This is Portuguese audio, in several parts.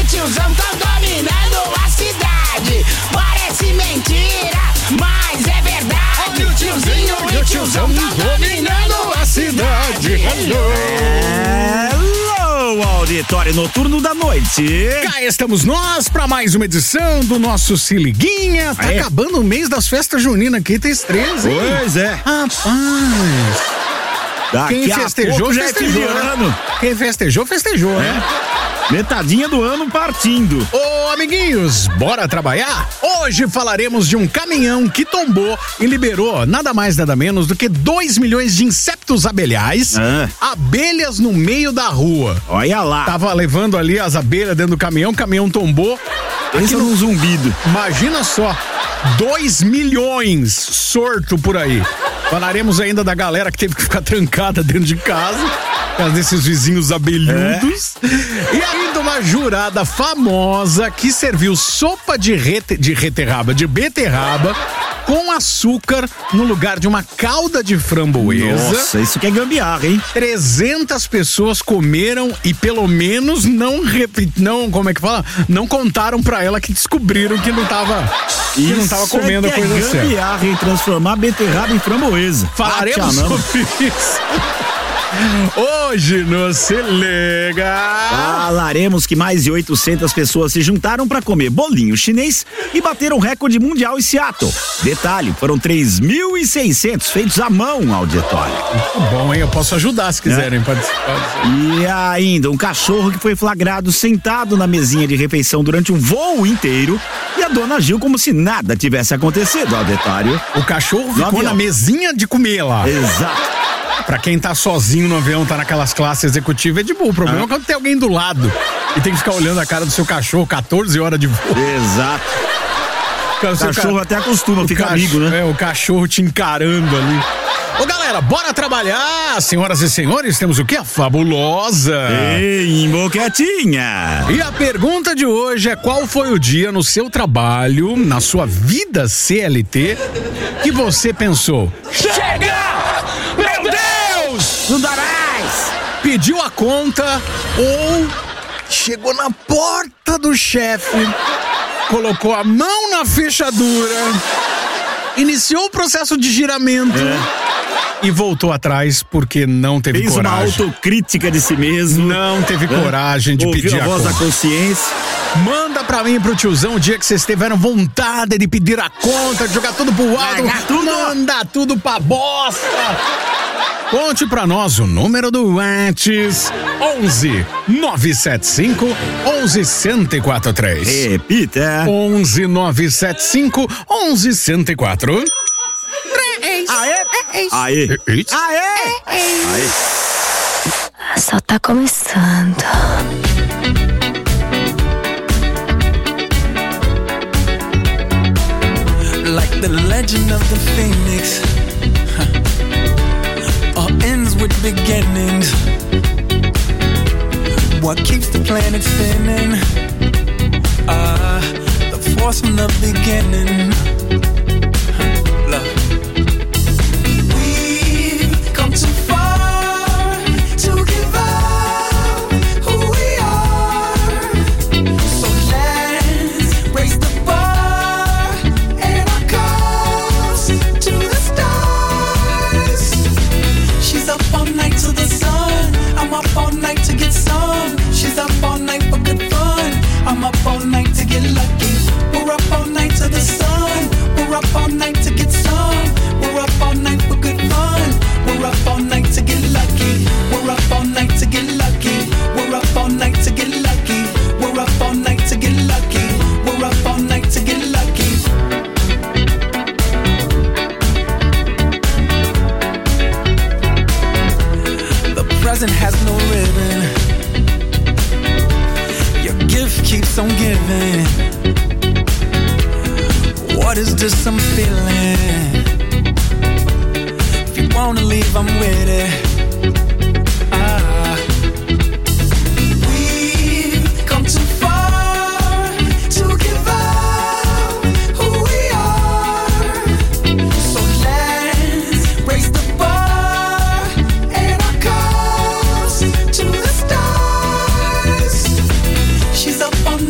e o tiozão tão dominando a cidade. Parece mentira, mas é verdade. Olha o tiozinho e o tiozão tão dominando a cidade. Hello, auditório noturno da noite. Cá estamos nós pra mais uma edição do nosso Se Liguinha. Tá acabando o mês das festas juninas aqui, tem 13, hein? Pois é. Rapaz. Quem festejou, festejou. Quem festejou, festejou, né? Metadinha do ano partindo. Ô, amiguinhos, bora trabalhar? Hoje falaremos de um caminhão que tombou e liberou nada mais nada menos do que 2 milhões de insetos abelhais, abelhas no meio da rua. Olha lá. Tava levando ali as abelhas dentro do caminhão, o caminhão tombou. Pensa num zumbido. Imagina só, 2 milhões sorto por aí. Falaremos ainda da galera que teve que ficar trancada dentro de casa, por causa desses vizinhos abelhudos. E ainda uma jurada famosa que serviu sopa de beterraba com açúcar no lugar de uma calda de framboesa. Nossa, isso que é gambiarra, hein? 300 pessoas comeram e pelo menos não, como é que fala? Não contaram pra ela que descobriram que não tava comendo a coisa certa. Gambiarra em transformar beterraba em framboesa. Falaremos sobre isso. Hoje no Se Liga. Falaremos que mais de 800 pessoas se juntaram para comer bolinho chinês e bateram recorde mundial em Seattle. Detalhe, foram 3.600 feitos à mão, auditório. Muito bom, hein? Eu posso ajudar se quiserem participar. E ainda um cachorro que foi flagrado sentado na mesinha de refeição durante um voo inteiro e a dona agiu como se nada tivesse acontecido, auditório. O cachorro ficou na mesinha de comer lá. Exato. Pra quem tá sozinho no avião, tá naquelas classes executivas, é de boa. O problema é quando tem alguém do lado e tem que ficar olhando a cara do seu cachorro 14 horas de voo. Exato. O cachorro até acostuma, fica amigo, né? O cachorro te encarando ali. Ô galera, bora trabalhar! Senhoras e senhores, temos o quê? A fabulosa! Ei, boquetinha! E a pergunta de hoje é: qual foi o dia no seu trabalho, na sua vida CLT, que você pensou: chega! Meu Deus! Não dá mais! Pediu a conta ou chegou na porta do chefe, colocou a mão na fechadura, iniciou o processo de giramento e voltou atrás porque não teve coragem. Fez uma autocrítica de si mesmo. Não teve coragem de pedir a voz conta. da consciência. Manda pra mim e pro tiozão o dia que vocês tiveram vontade de pedir a conta, de jogar tudo pro alto, manda tudo pra bosta. Conte pra nós o número do Whats: 11 975 11 1043. Repita: 11 975 11 1043. Aê! Só tá começando. Like the legend of the phoenix, all ends with beginnings. What keeps the planet spinning? The force from the beginning. Love. We've come too far to give up who we are. So let's raise the bar and our cups to the stars. She's up all night to the sun. I'm up all night to get some. She's up all night for good fun. I'm up all night to get lucky. We're up all night to the sun. We're up all night to get some. We're up all night for good fun. We're up all night to get lucky. We're up all night to get lucky. We're up all night to get lucky. We're up all night to get lucky. We're up all night to get lucky. The present has no ribbon. Your gift keeps on giving. What is this I'm feeling? If you wanna leave, I'm with it. We've come too far to give up who we are. So let's raise the bar and our cups to the stars. She's up on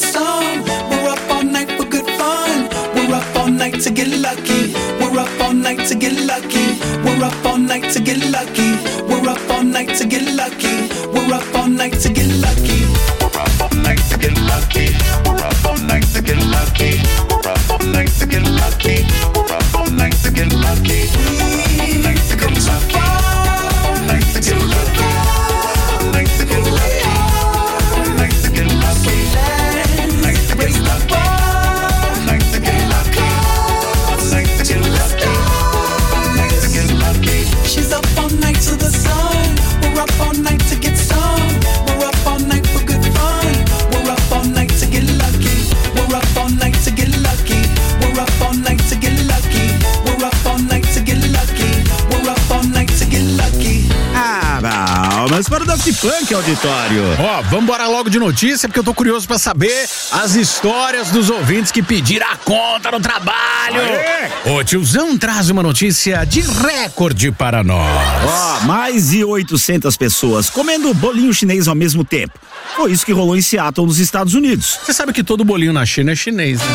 some. We're up all night for good fun. We're up all night to get lucky. We're up all night to get lucky. We're up all night to get lucky. We're up all night to get lucky. We're up all night to get lucky. We're up all night to get lucky. We're up all night to get lucky. We're up all night to get lucky. We're up all night to get lucky. We've come so far to give up. She's up all night to the sun. We're up all night to get some. We're up all night for good fun. We're up all night to get lucky. We're up all night to get lucky. We're up all night to get lucky. We're up all night to get lucky. We're up all night to get lucky. Mas para o Daft Punk, auditório. Ó, vambora logo de notícia, porque eu tô curioso pra saber as histórias dos ouvintes que pediram a conta no trabalho. Aê! O tiozão traz uma notícia de recorde para nós. Ó, mais de 800 pessoas comendo bolinho chinês ao mesmo tempo. Foi isso que rolou em Seattle, nos Estados Unidos. Você sabe que todo bolinho na China é chinês, né?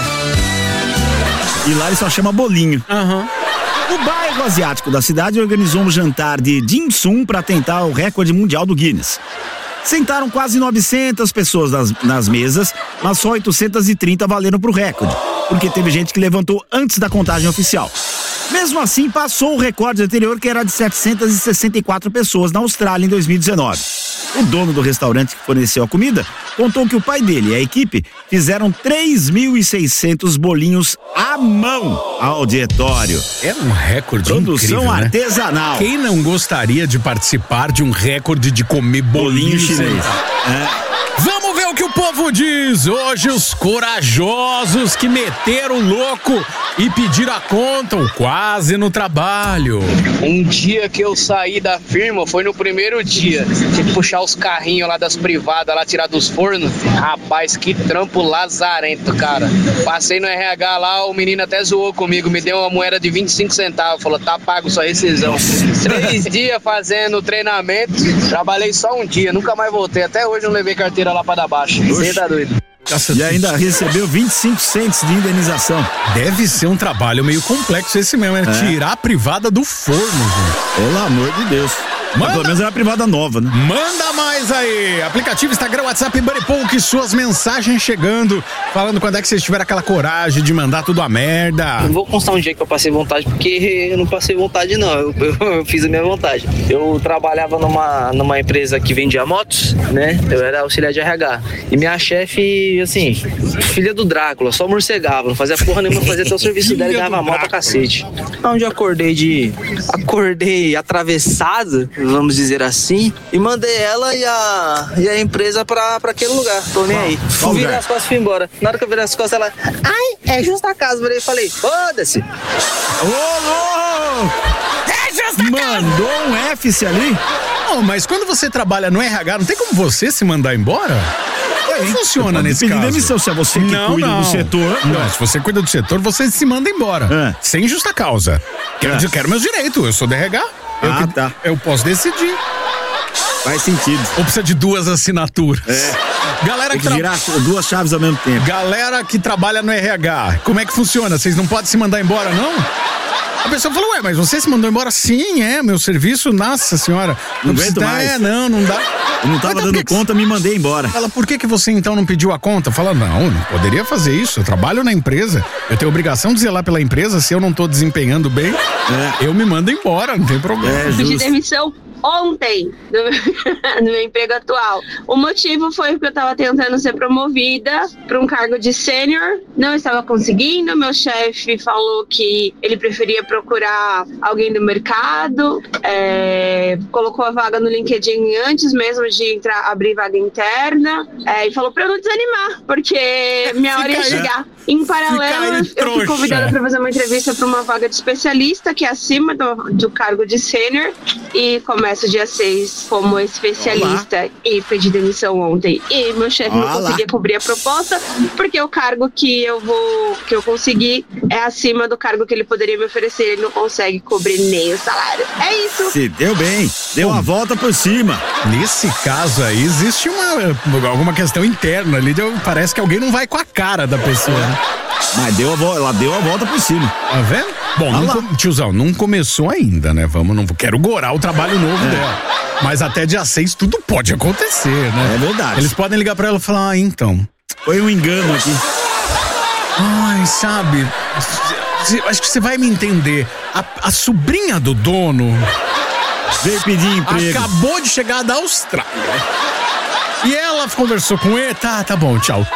E lá ele só chama bolinho. Aham. O bairro asiático da cidade organizou um jantar de dim sum para tentar o recorde mundial do Guinness. Sentaram quase 900 pessoas nas mesas, mas só 830 valeram pro recorde, porque teve gente que levantou antes da contagem oficial. Mesmo assim, passou o recorde anterior, que era de 764 pessoas na Austrália em 2019. O dono do restaurante que forneceu a comida contou que o pai dele e a equipe fizeram 3.600 bolinhos à mão, auditório. É um recorde Produção incrível, né? artesanal. Quem não gostaria de participar de um recorde de comer bolinho chinês? Vamos ver o que o povo diz. Hoje os corajosos que meteram o louco e pediram a conta quase no trabalho. Um dia que eu saí da firma, foi no primeiro dia. Tinha que puxar os carrinhos lá das privadas, lá tirar dos fornos. Rapaz, que trampo lazarento, cara. Passei no RH lá, o menino até zoou comigo, me deu uma moeda de 25 centavos. Falou, tá pago sua rescisão. 3 dias fazendo treinamento, trabalhei só um dia, nunca mais voltei. Até hoje não levei carteira lá pra dar baixo. Você tá doido. E ainda recebeu 25 cents de indenização. Deve ser um trabalho meio complexo esse mesmo, né? Tirar a privada do forno, gente. Pelo amor de Deus. Mas pelo menos é uma privada nova, né? Manda mais aí. Aplicativo, Instagram, WhatsApp, Buddy suas mensagens chegando, falando quando é que vocês tiveram aquela coragem de mandar tudo a merda. Não vou constar um dia que eu passei vontade, porque eu não passei vontade não, eu fiz a minha vontade. Eu trabalhava numa empresa que vendia motos, né? Eu era auxiliar de RH. E minha chefe, assim, filha do Drácula, só morcegava, não fazia porra nenhuma, fazia até o serviço dela e dava mal pra cacete. Onde eu acordei atravessado, vamos dizer assim, e mandei ela e a empresa pra aquele lugar. Tô nem aí. Fui virar as costas e fui embora. Na hora que eu virei as costas, ela, ai, é justa casa. Eu falei, foda-se. É justa casa. Mandou um F ali? Não, mas quando você trabalha no RH, não tem como você se mandar embora? Como funciona nesse caso? Demissão, se é você que cuida do setor. Não, se você cuida do setor, você se manda embora. Sem justa causa. Quero meus direitos, eu sou do RH. Tá. Eu posso decidir. Faz sentido. Ou precisa de 2 assinaturas. Galera tem que girar 2 chaves ao mesmo tempo. Galera que trabalha no RH, como é que funciona? Vocês não podem se mandar embora, não? A pessoa falou, ué, mas você se mandou embora? Sim, meu serviço, nossa senhora. Não aguento mais. Não dá. Eu não tava dando conta, me mandei embora. Fala, por que você então não pediu a conta? Fala, não poderia fazer isso, eu trabalho na empresa, eu tenho obrigação de zelar pela empresa, se eu não tô desempenhando bem, eu me mando embora, não tem problema. Pedi demissão ontem do meu emprego atual. O motivo foi porque eu estava tentando ser promovida para um cargo de sênior, não estava conseguindo. Meu chefe falou que ele preferia procurar alguém do mercado, colocou a vaga no LinkedIn antes mesmo de abrir vaga interna, e falou para eu não desanimar, porque minha hora ia chegar. Em paralelo, eu fui convidada para fazer uma entrevista para uma vaga de especialista, que é acima do cargo de sênior, e começa começo dia 6 como especialista e pedi demissão ontem. E meu chefe não conseguia cobrir a proposta porque o cargo que eu consegui é acima do cargo que ele poderia me oferecer. Ele não consegue cobrir nem o salário. É isso. Se deu bem, deu uma volta por cima. Nesse caso aí, existe alguma questão interna ali, parece que alguém não vai com a cara da pessoa, né? Mas ela deu a volta por cima. Tá vendo? Bom, tiozão, não começou ainda, né? Não quero gorar o trabalho novo dela. Mas até dia 6 tudo pode acontecer, né? É verdade. Eles podem ligar pra ela e falar, então. Foi um engano aqui. Ai, sabe, acho que você vai me entender. A sobrinha do dono veio pedir emprego. Acabou de chegar da Austrália. E ela conversou com ele, tá bom, tchau.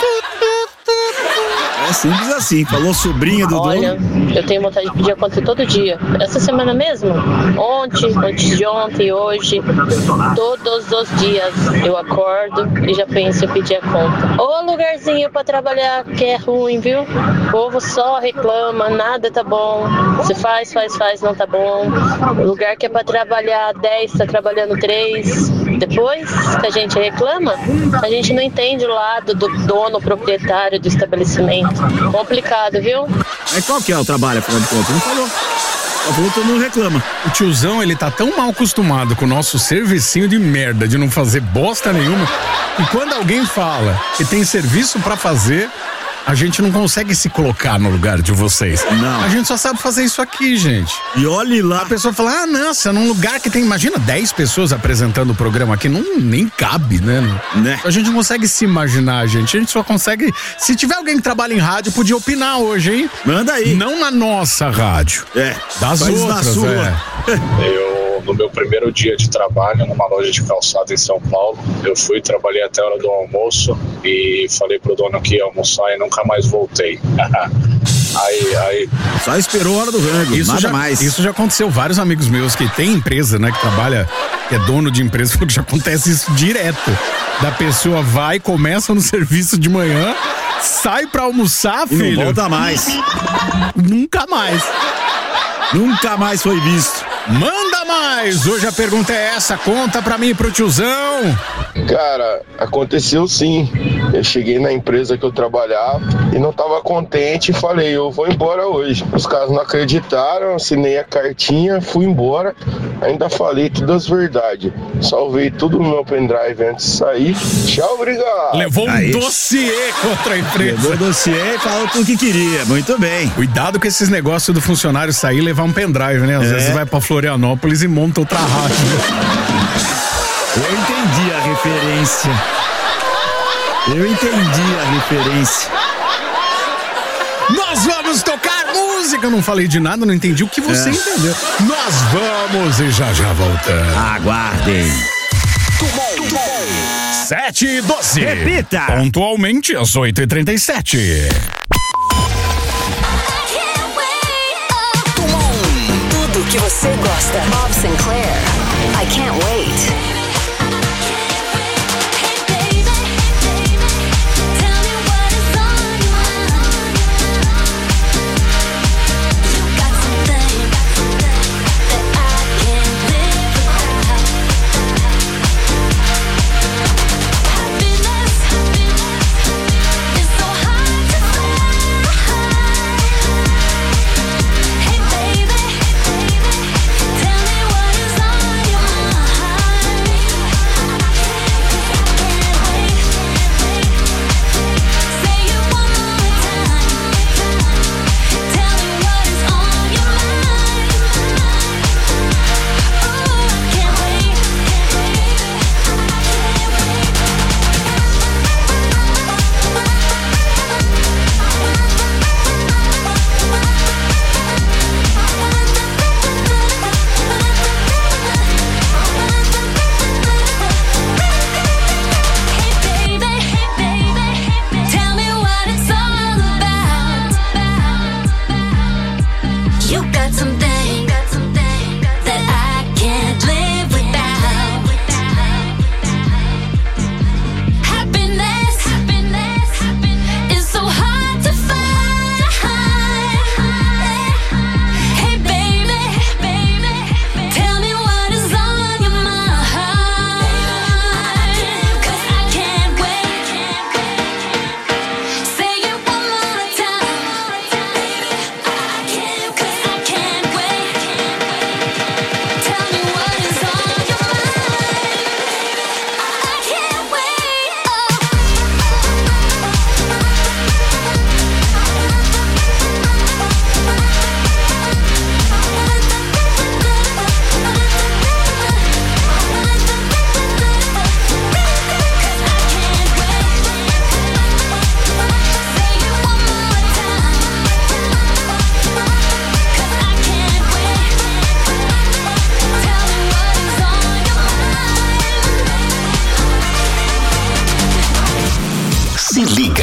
É simples assim, falou sobrinha do dono. Olha, eu tenho vontade de pedir a conta todo dia. Essa semana mesmo? Ontem, antes de ontem, hoje. Todos os dias eu acordo e já penso em pedir a conta. Ô lugarzinho pra trabalhar que é ruim, viu? O povo só reclama, nada tá bom. Você faz, não tá bom. O lugar que é pra trabalhar 10, tá trabalhando 3. Depois que a gente reclama, a gente não entende o lado do dono proprietário do estabelecimento. Complicado, viu? Mas qual que é o trabalho, afinal de contas? Não falou. Só falou, todo mundo reclama. O tiozão, ele tá tão mal acostumado com o nosso servicinho de merda, de não fazer bosta nenhuma, e quando alguém fala que tem serviço pra fazer, a gente não consegue se colocar no lugar de vocês. Não. A gente só sabe fazer isso aqui, gente. E olhe lá. A pessoa fala, nossa, num lugar que tem, imagina, 10 pessoas apresentando o programa aqui, nem cabe, né? A gente não consegue se imaginar, gente. A gente só consegue, se tiver alguém que trabalha em rádio, podia opinar hoje, hein? Manda aí. Não na nossa rádio. Das outras, na sua. No meu primeiro dia de trabalho numa loja de calçado em São Paulo, eu trabalhei até a hora do almoço e falei pro dono que ia almoçar e nunca mais voltei. Aí só esperou a hora do rango, nada mais. Isso já aconteceu, vários amigos meus que tem empresa, né, que trabalha, que é dono de empresa, falou que já acontece isso direto. Da pessoa vai, começa no serviço de manhã, sai pra almoçar, e filho. não volta mais. Nunca mais. Nunca mais foi visto. Manda mais! Hoje a pergunta é essa, conta pra mim e pro tiozão. Cara, aconteceu sim. Eu cheguei na empresa que eu trabalhava e não tava contente e falei, eu vou embora hoje. Os caras não acreditaram, assinei a cartinha, fui embora. Ainda falei todas as verdades. Salvei tudo no meu pendrive antes de sair. Tchau, obrigado. Levou um dossiê contra a empresa. Levou o dossiê e falou tudo que queria. Muito bem. Cuidado com esses negócios do funcionário sair e levar um pendrive, né? Às vezes vai pra Florianópolis e monta outra rádio. Eu entendi a referência. Nós vamos tocar música. Eu não falei de nada, não entendi o que você entendeu. Nós vamos e já voltamos. Aguardem. 7h12. Repita. Pontualmente às 8h37. Tudo que você gosta. Bob Sinclair. I can't wait.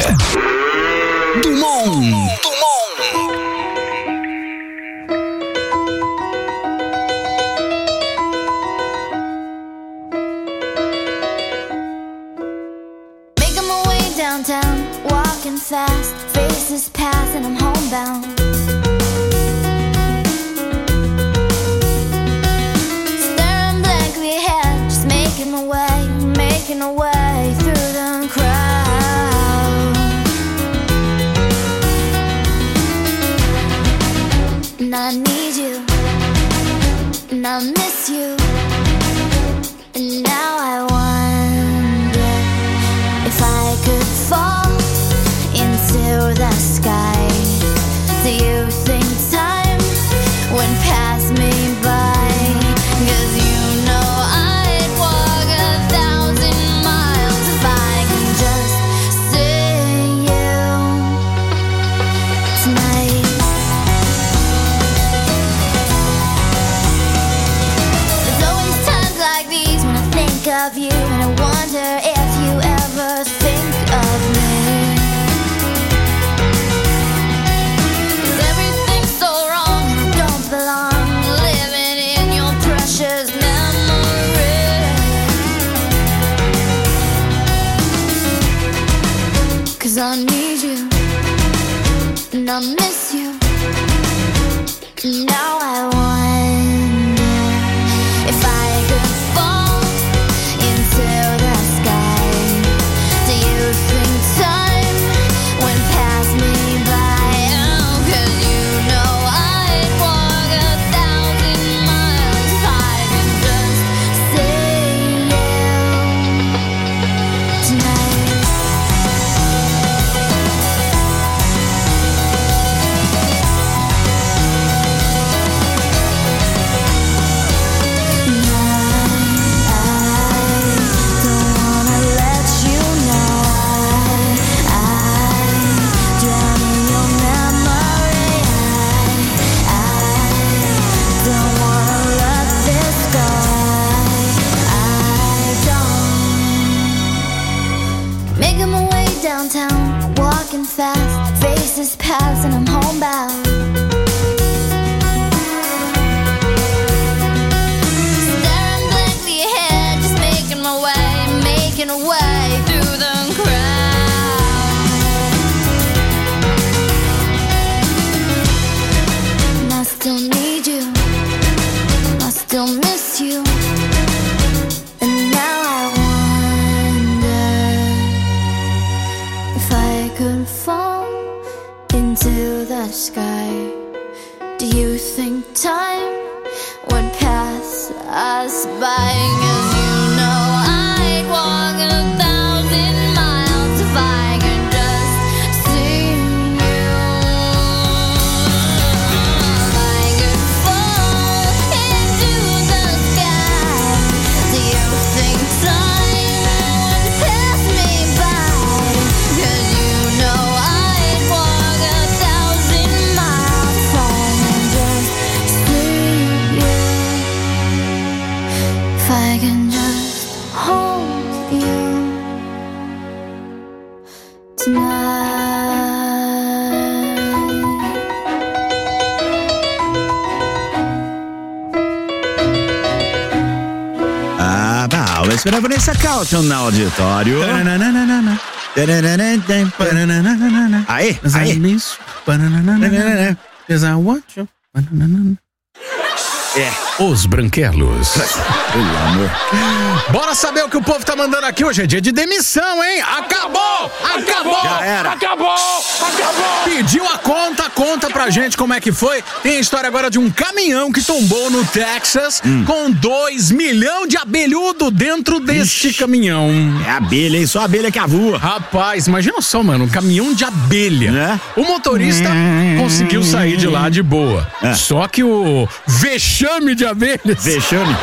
Dumont. Making my way downtown, walking fast, faces pass and I'm homebound. Staring blankly ahead, just making my way through the crowd. And I need you, and I miss you, and now I wonder if I could fall into the sky. Do you think time would pass me by? 'Cause you know I'd walk 1,000 miles if I can just see you tonight. There's always times like these when I think of you, and I wonder if you ever think of me. 'Cause everything's so wrong and I don't belong, living in your precious memory. 'Cause I need you, and I miss you, and now I wonder if I could fall into the sky. Do you think time would pass me by? Oh, 'cause you know I'd walk 1,000 miles if I could just see you tonight. Making my way downtown, walking fast, faces pass and I'm homebound. Staring blankly ahead, just making my way through the crowd. And I still need you, I still miss you, and now I wonder if I could fall into the sky. Do you think time would pass us by? 'Cause you know I'd walk 1,000 miles if I could just see you. If I could fall into the sky, do you think time would pass me by? 'Cause you know I'd walk 1,000 miles if I could just see you. If I can just hold you tonight. Ah, Paolo, espera Vanessa Caution no auditório. Aê, aê. Os branquelos. Pelo amor. Bora saber o que o povo tá mandando aqui. Hoje é dia de demissão, hein? Acabou! Acabou! Já era. Acabou! Acabou! Pediu a conta pra gente como é que foi. Tem a história agora de um caminhão que tombou no Texas com 2 milhões de abelhudo dentro deste caminhão. É abelha, hein? Só abelha que avua. Rapaz, imagina só, mano, um caminhão de abelha. Né? O motorista conseguiu sair de lá de boa. Só que o vexame de abelhas... Vexame?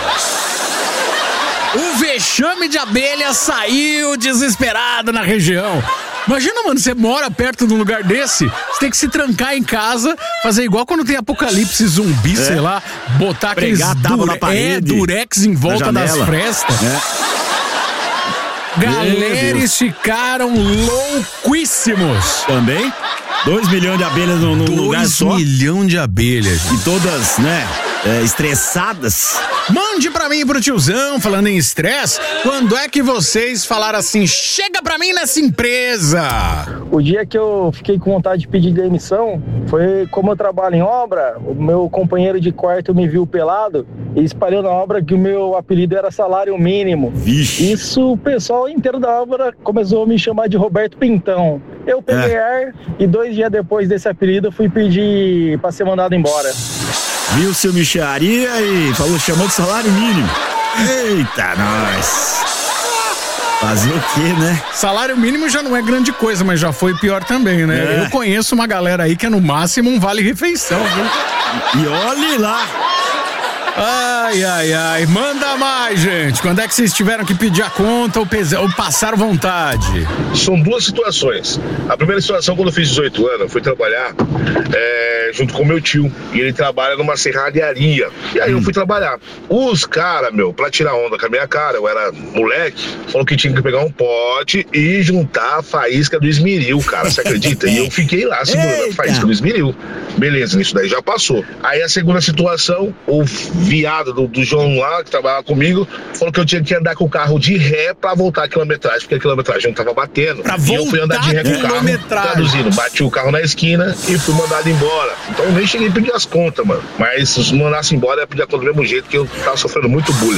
O vexame de abelha saiu desesperado na região. Imagina, mano, você mora perto de um lugar desse, você tem que se trancar em casa, fazer igual quando tem apocalipse zumbi, sei lá, botar pregar aqueles tábua na parede, durex em volta das frestas. Galera, ficaram louquíssimos. Também? 2 milhões de abelhas num lugar só. 2 milhões de abelhas. E todas, né, estressadas. Mande pra mim e pro tiozão, falando em estresse, quando é que vocês falaram assim, chega pra mim nessa empresa? O dia que eu fiquei com vontade de pedir demissão, foi como eu trabalho em obra, o meu companheiro de quarto me viu pelado e espalhou na obra que o meu apelido era salário mínimo. Vixe. Isso, o pessoal inteiro da obra começou a me chamar de Roberto Pintão. Eu peguei ar e 2 dias depois desse apelido eu fui pedir pra ser mandado embora. Viu seu micharia e chamou de salário mínimo. Eita, nós. Fazer o quê, né? Salário mínimo já não é grande coisa, mas já foi pior também, né? Eu conheço uma galera aí que é no máximo um vale-refeição, viu? E olhe lá. Ai, manda mais, gente. Quando é que vocês tiveram que pedir a conta ou passaram vontade? São 2 situações. A primeira situação, quando eu fiz 18 anos, eu fui trabalhar junto com meu tio. E ele trabalha numa serralharia. E aí eu fui trabalhar. Os caras, pra tirar onda com a minha cara, eu era moleque, falou que tinha que pegar um pote e juntar a faísca do esmeril, cara. Você acredita? E eu fiquei lá segurando a faísca do esmeril. Beleza, isso daí já passou. Aí a segunda situação, o viado do João lá, que trabalhava comigo, falou que eu tinha que andar com o carro de ré pra voltar a quilometragem, porque a quilometragem não tava batendo. E eu fui andar de ré com o carro, traduzindo, bati o carro na esquina e fui mandado embora. Então eu nem cheguei a pedir as contas, mano. Mas se mandasse embora, eu ia pedir a conta do mesmo jeito, que eu tava sofrendo muito bullying.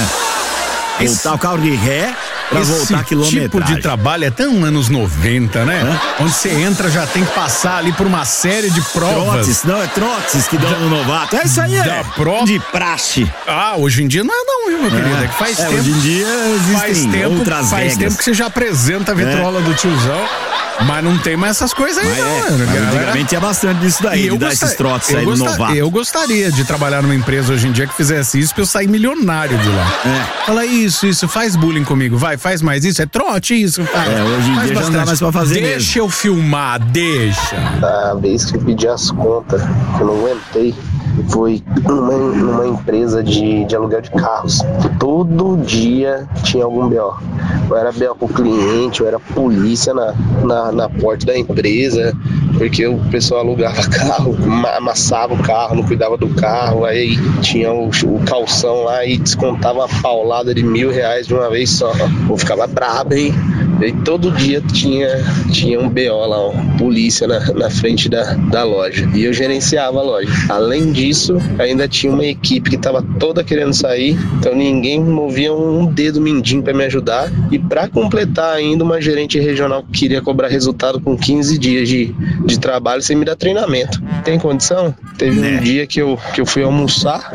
Voltar o carro de ré pra voltar a quilometragem. Esse tipo de trabalho é tão anos 90, né? Onde você entra já tem que passar ali por uma série de provas. Trotes, não, é trotes que dão no novato. É isso aí, de praxe. Hoje em dia não é não, viu, meu querido? É que faz tempo. Hoje em dia existem outras regras. Faz tempo que você já apresenta a vitrola do tiozão. Mas não tem mais essas coisas aí, não. Antigamente tinha bastante disso daí, de dar esses trotes aí do novato. Eu gostaria de trabalhar numa empresa hoje em dia que fizesse isso pra eu sair milionário de lá. Fala isso, faz bullying comigo, vai, faz mais isso, é trote isso. Hoje em dia já não dá mais pra fazer mesmo. Deixa eu filmar, deixa. A vez que eu pedi as contas, que eu não aguentei, foi numa empresa de aluguel de carros. Todo dia tinha algum B.O. Ou era B.O. com o cliente, ou era polícia na porta da empresa, porque o pessoal alugava carro, amassava o carro, não cuidava do carro, aí tinha o calção lá e descontava uma paulada de R$1.000 de uma vez só. Eu ficava brabo, hein? E todo dia tinha um BO lá, polícia na frente da loja. E eu gerenciava a loja. Além disso, ainda tinha uma equipe que estava toda querendo sair, então ninguém movia um dedo mindinho para me ajudar. E para completar ainda, uma gerente regional que queria cobrar resultado com 15 dias de trabalho sem me dar treinamento. Tem condição? Teve um dia que eu fui almoçar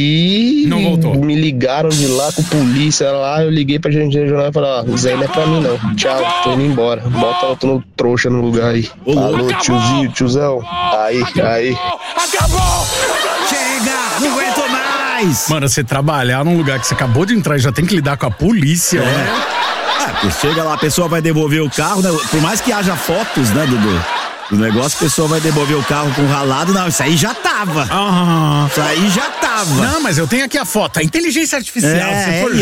e não voltou. Me ligaram de lá com polícia lá, eu liguei pra gerente regional e falei, isso aí não é pra mim não. Tchau, tô indo embora. Bota outro trouxa no lugar aí. Alô, tiozinho, tiozão. Aí. Acabou! Chega! Não aguento mais! Mano, você trabalhar num lugar que você acabou de entrar e já tem que lidar com a polícia, né? Porque chega lá, a pessoa vai devolver o carro, né? Por mais que haja fotos, né, do negócio, a pessoa vai devolver o carro com ralado. Não, isso aí já tava. Isso aí já tava. Não, mas eu tenho aqui a foto. A inteligência artificial, se for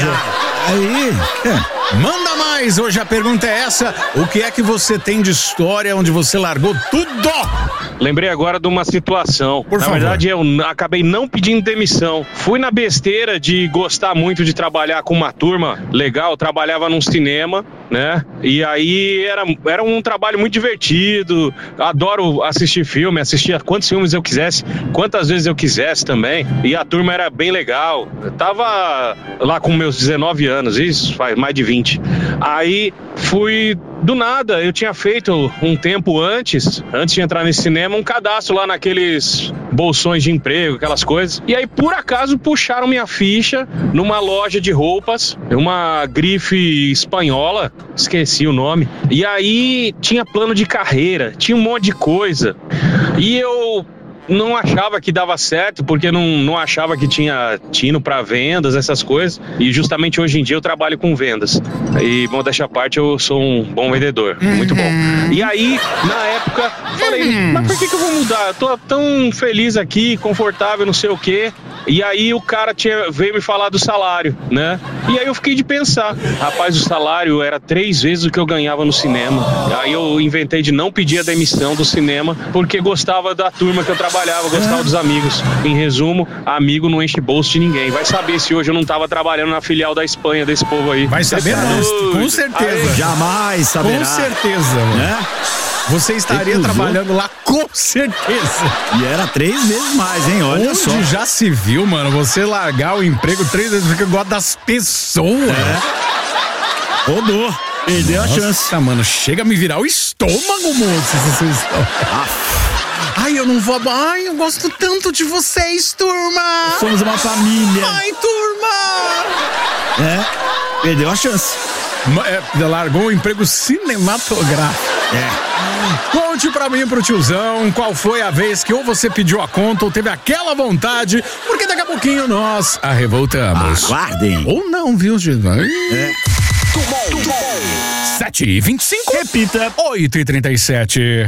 Manda mais. Hoje a pergunta é essa. O que é que você tem de história onde você largou tudo? Lembrei agora de uma situação. Na verdade, eu acabei não pedindo demissão. Fui na besteira de gostar muito de trabalhar com uma turma legal. Trabalhava num cinema, né? E aí era um trabalho muito divertido. Adoro assistir filme, assistia quantos filmes eu quisesse, quantas vezes eu quisesse também. E a turma era bem legal. Eu tava lá com meus 19 anos, isso faz mais de 20. Aí fui do nada, eu tinha feito um tempo antes de entrar nesse cinema, um cadastro lá naqueles bolsões de emprego, aquelas coisas. E aí, por acaso, puxaram minha ficha numa loja de roupas, uma grife espanhola, esqueci o nome. E aí, tinha plano de carreira, tinha um monte de coisa. E eu não achava que dava certo, porque não achava que tinha tino para vendas, essas coisas. E justamente hoje em dia eu trabalho com vendas. E, modéstia à parte, eu sou um bom vendedor. Muito bom. E aí, na época, falei, mas por que eu vou mudar? Eu tô tão feliz aqui, confortável, não sei o quê. E aí o cara veio me falar do salário, né? E aí eu fiquei de pensar, rapaz, o salário era 3 vezes o que eu ganhava no cinema. Aí eu inventei de não pedir a demissão do cinema, porque gostava da turma que eu trabalhava, gostava dos amigos. Em resumo, amigo não enche bolso de ninguém. Vai saber se hoje eu não tava trabalhando na filial da Espanha desse povo aí. Vai saber, com certeza. Aí, jamais saberá. Com certeza, mano. Né? Você estaria trabalhando lá com certeza. E era 3 vezes mais, hein? Olha Onde só. Já se viu, mano, você largar o emprego 3 vezes porque gosta das pessoas. Rodou. Perdeu a chance. Nossa, mano, chega a me virar o estômago, moço. Ai, eu não vou... Ai, eu gosto tanto de vocês, turma. Somos uma família. Ai, turma. Perdeu a chance. Largou o emprego cinematográfico. Conte pra mim, pro tiozão, qual foi a vez que ou você pediu a conta ou teve aquela vontade, porque daqui a pouquinho nós revoltamos. Aguardem. Ou não, viu, gente? 7h25. Repita. 8h37.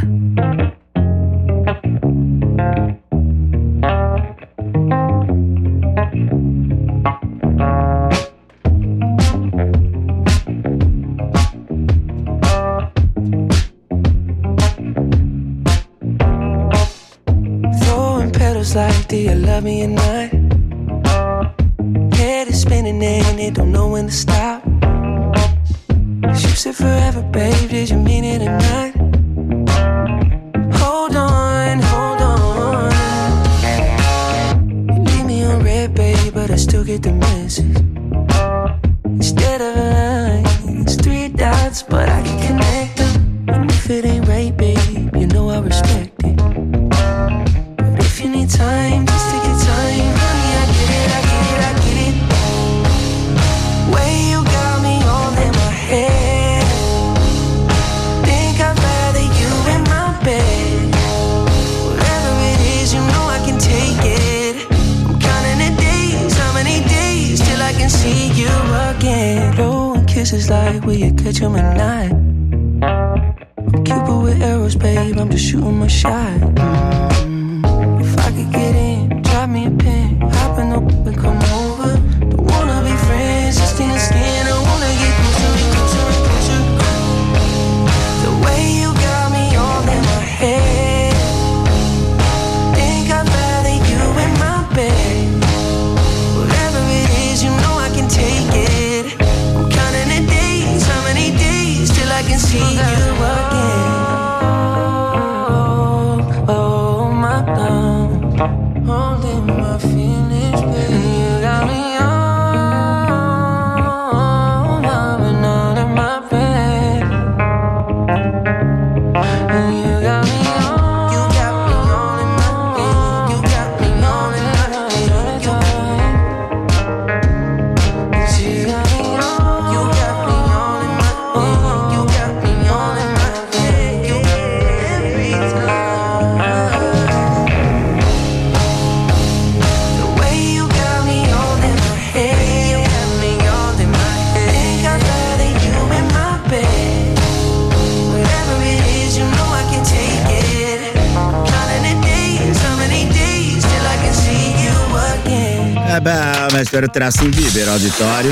Throwing petals like, do you love me or not? Head is spinning and it don't know when to stop. You said forever, babe, did you mean it or not? Hold on, hold on. You leave me on red, babe, but I still get the message. Instead of a line, it's 3 dots, but I can connect them. And if it ain't right, babe, you know I respect it. But if you need time, just take your time. Honey, I get it, I get it, I get it. Way you got me all in my head. Think I'd rather you in my bed. Whatever it is, you know I can take it. I'm counting the days, how many days till I can see you again. Blowing kisses like, will you catch 'em at night? I'm Cupid with arrows, babe, I'm just shooting my shot. If I could get in, drop me a pin, hop in the whip and come over. Don't wanna be friends, just in the skin, I wanna get closer. The way you got me all in my head. Think I'd rather you in my bed. Whatever it is, you know I can take it. I'm counting the days, how many days till I can see you again. Oh, my love, holding my feelings, baby. You got me all in my bed. You got me all, you got me all in my bed. You got me all in my bed. You got me all, you got me all in my bed. You got me all in my bed. Every time. The way you got me all in my head. You got me all in my head. Think I'd rather you in my bed. Whatever it is, you know I can take it. Counting the days, how many days till I can see you again. É bom, mas espero ter assim, Bieber Auditório.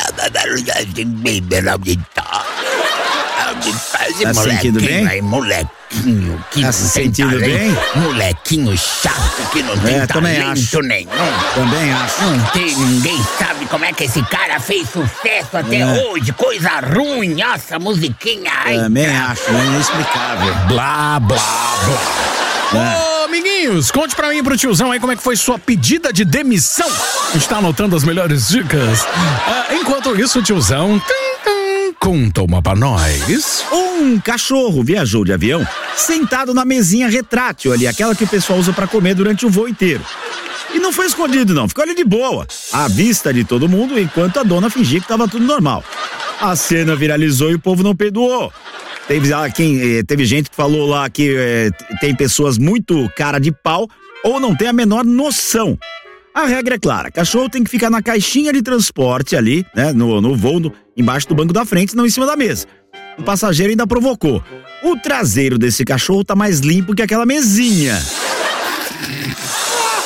Tá sentindo bem? Aí, molequinho, que Tá não se tem sentindo talento. bem? Molequinho chato, que não tem também talento acho. nenhum. Também acho. Não tem, ninguém sabe como é que esse cara fez sucesso até hoje. Coisa ruim, nossa, musiquinha. Ai, Também acho, é inexplicável. Blá, blá, blá. Ô, amiguinhos, conte pra mim e pro tiozão aí como é que foi sua pedida de demissão. A gente tá anotando as melhores dicas. Enquanto isso, o tiozão conta uma pra nós. Um cachorro viajou de avião sentado na mesinha retrátil ali, aquela que o pessoal usa pra comer durante o voo inteiro. E não foi escondido não, ficou ali de boa, à vista de todo mundo, enquanto a dona fingia que tava tudo normal. A cena viralizou e o povo não perdoou. Teve gente que falou lá que tem pessoas muito cara de pau ou não tem a menor noção. A regra é clara, cachorro tem que ficar na caixinha de transporte ali, né, no voo, embaixo do banco da frente, não em cima da mesa. O passageiro ainda provocou. O traseiro desse cachorro tá mais limpo que aquela mesinha. Ô,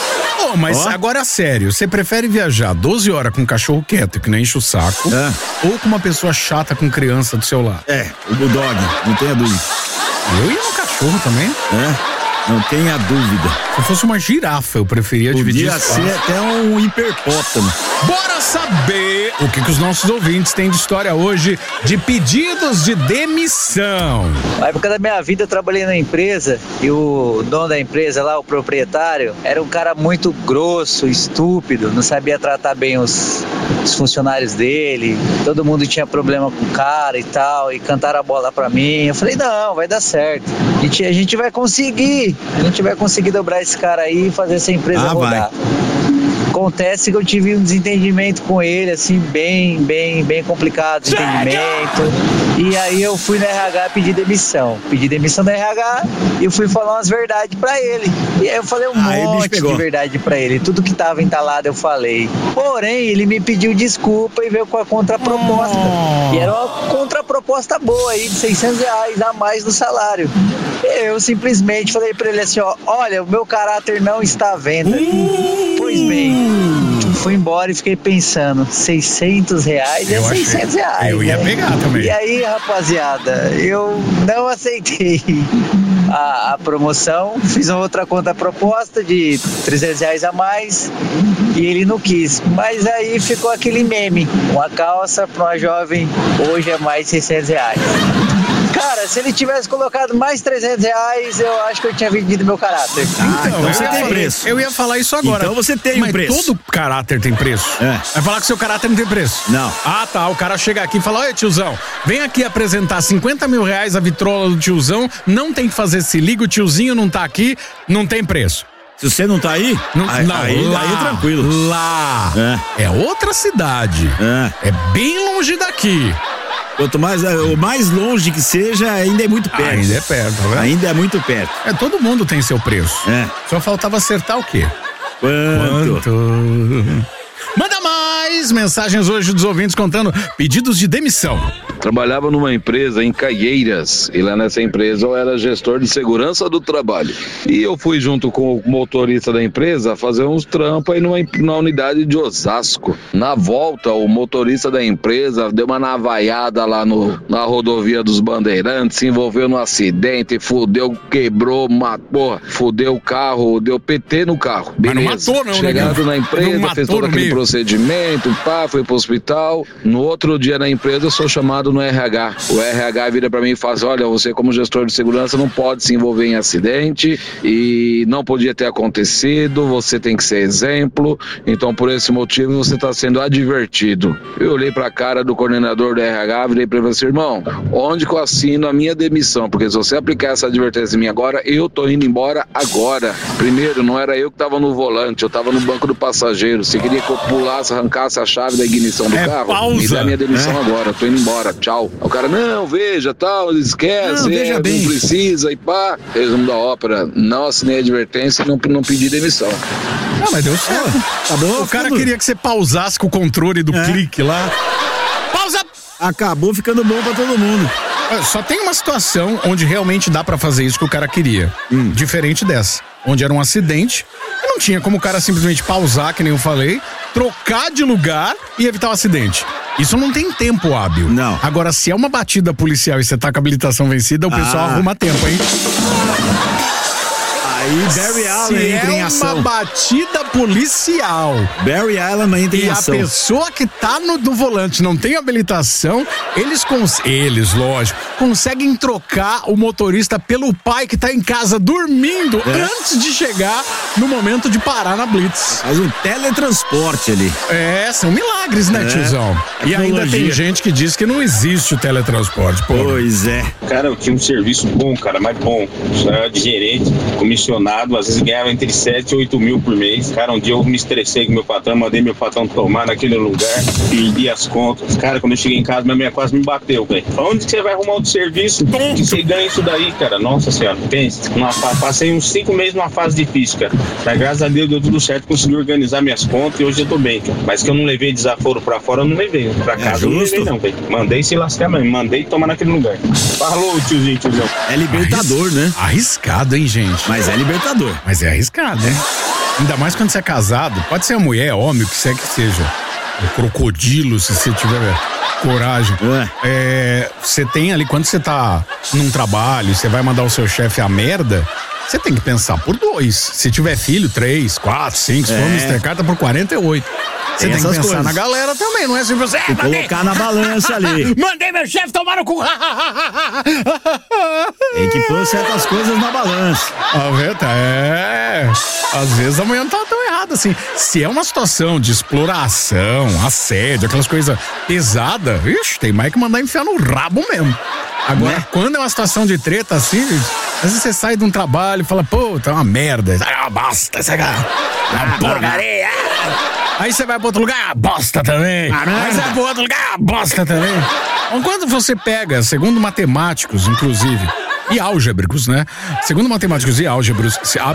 Bom, mas agora sério, você prefere viajar 12 horas com um cachorro quieto que não enche o saco ou com uma pessoa chata com criança do seu lado? O bulldog, não tenha dúvida. Eu ia no cachorro também. Não tenha dúvida. Se fosse uma girafa, eu preferia dividir espaço. Podia ser até um hiperpótamo. Bora saber o que os nossos ouvintes têm de história hoje de pedidos de demissão. Na época da minha vida eu trabalhei na empresa e o dono da empresa lá, o proprietário, era um cara muito grosso, estúpido, não sabia tratar bem os funcionários dele, todo mundo tinha problema com o cara e tal, e cantaram a bola pra mim. Eu falei, não, vai dar certo, a gente vai conseguir dobrar esse cara aí e fazer essa empresa rodar. Acontece que eu tive um desentendimento com ele, assim, bem complicado, desentendimento. E aí eu fui na RH pedir demissão. Pedi demissão da RH e eu fui falar umas verdades pra ele. E aí eu falei um monte de verdade pra ele. Tudo que tava entalado eu falei. Porém, ele me pediu desculpa e veio com a contraproposta. E era uma contraproposta boa aí, de R$600 a mais no salário. Eu simplesmente falei pra ele assim, olha, o meu caráter não está à venda. Pois bem, fui embora e fiquei pensando, R$600 é R$600. Eu ia pegar também. E aí, rapaziada, eu não aceitei a promoção, fiz uma outra contraproposta de R$300 a mais e ele não quis. Mas aí ficou aquele meme, uma calça para uma jovem hoje é mais R$600. Cara, se ele tivesse colocado mais R$300, eu acho que eu tinha vendido meu caráter. Então você tem preço. Eu ia falar isso agora. Então você tem um preço. Mas todo caráter tem preço. Vai falar que seu caráter não tem preço. Não. Ah, tá. O cara chega aqui e fala, olha, tiozão, vem aqui apresentar R$50 mil a vitrola do tiozão, não tem que fazer se liga, o tiozinho não tá aqui, não tem preço. Se você não tá aí, aí é tranquilo. Lá é outra cidade. É bem longe daqui. Quanto mais, o mais longe que seja, ainda é muito perto. Ainda é perto, tá vendo? Ainda é muito perto. Todo mundo tem seu preço. Só faltava acertar o quê? Quanto? Manda mais mensagens hoje dos ouvintes contando pedidos de demissão. Trabalhava numa empresa em Caieiras e lá nessa empresa eu era gestor de segurança do trabalho. E eu fui junto com o motorista da empresa fazer uns trampos aí na unidade de Osasco. Na volta, o motorista da empresa deu uma navaiada lá na rodovia dos Bandeirantes, se envolveu num acidente, fudeu, quebrou, fudeu o carro, deu PT no carro. Beleza. Mas não matou não, Chegado na empresa, fez todo aquele procedimento, foi pro hospital. No outro dia na empresa eu sou chamado no RH. O RH vira pra mim e fala assim, olha, você como gestor de segurança não pode se envolver em acidente e não podia ter acontecido, você tem que ser exemplo, então por esse motivo você está sendo advertido. Eu olhei pra cara do coordenador do RH, virei pra ele e falei assim, irmão, onde que eu assino a minha demissão? Porque se você aplicar essa advertência em mim agora, eu tô indo embora agora. Primeiro, não era eu que tava no volante, eu tava no banco do passageiro. Você queria que eu pulasse, arrancasse a chave da ignição do carro? Pausa. Me dá minha demissão agora, eu tô indo embora. Tchau. O cara, não, veja, tal, esquece, não precisa e pá. Resumo da ópera, não assinei advertência e não pedi demissão. Não, mas deu certo. Tá bom, o cara queria que você pausasse com o controle do clique lá. Pausa! Acabou ficando bom pra todo mundo. Só tem uma situação onde realmente dá pra fazer isso que o cara queria. Diferente dessa. Onde era um acidente, e não tinha como o cara simplesmente pausar, que nem eu falei, trocar de lugar e evitar o acidente. Isso não tem tempo hábil. Não. Agora, se é uma batida policial e você tá com a habilitação vencida, o pessoal arruma tempo, hein? Aí Barry Allen entra em ação. É uma batida policial. Barry Allen entra em ação. E a pessoa que tá no volante não tem habilitação, eles, lógico, conseguem trocar o motorista pelo pai que tá em casa dormindo antes de chegar no momento de parar na blitz. Faz um teletransporte ali. São milagres, né, tiozão? E ainda tem gente que diz que não existe o teletransporte. Pois é. Cara, eu tinha um serviço bom, cara, mas bom. Eu era de gerente, comissionado, às vezes ganhava entre 7 e 8 mil por mês. Cara, um dia eu me estressei com meu patrão, mandei meu patrão tomar naquele lugar, perdi as contas. Cara, quando eu cheguei em casa, minha mulher quase me bateu, velho. Onde que você vai arrumar outro serviço que você ganha isso daí, cara? Nossa senhora, pensa. Passei uns 5 meses numa fase difícil, cara. Mas graças a Deus deu tudo certo, consegui organizar minhas contas e hoje eu tô bem, cara. Mas que eu não levei desaforo pra fora, eu não levei. Pra casa eu não levei, não, velho. Mandei se lascar, mas mandei tomar naquele lugar. Falou, tiozão. É libertador, né? Arriscado, hein, gente? Mas é libertador. Mas é arriscado, né? Ainda mais quando você é casado. Pode ser a mulher, homem, o que você que seja. Um crocodilo, se você tiver coragem. Você tem ali, quando você tá num trabalho, você vai mandar o seu chefe a merda, você tem que pensar por 2. Se tiver filho, 3, 4, 5, se for Mr. Carta por 48. Você tem que pensar coisas na galera também, não é assim você. Colocar na balança ali. Mandei meu chefe tomar no cu. Tem que pôr certas coisas na balança. Às vezes a mulher não tá tão errada assim. Se é uma situação de exploração, assédio, aquelas coisas pesadas, tem mais que mandar enfiar no rabo mesmo. Agora, quando é uma situação de treta assim, às vezes você sai de um trabalho e fala, pô, tá uma merda. Basta, essa porcaria. Aí você vai pra outro lugar, bosta também. Aí você vai pra outro lugar, bosta também. Quando você pega, segundo matemáticos, inclusive, e álgebricos, né? Segundo matemáticos e álgebricos,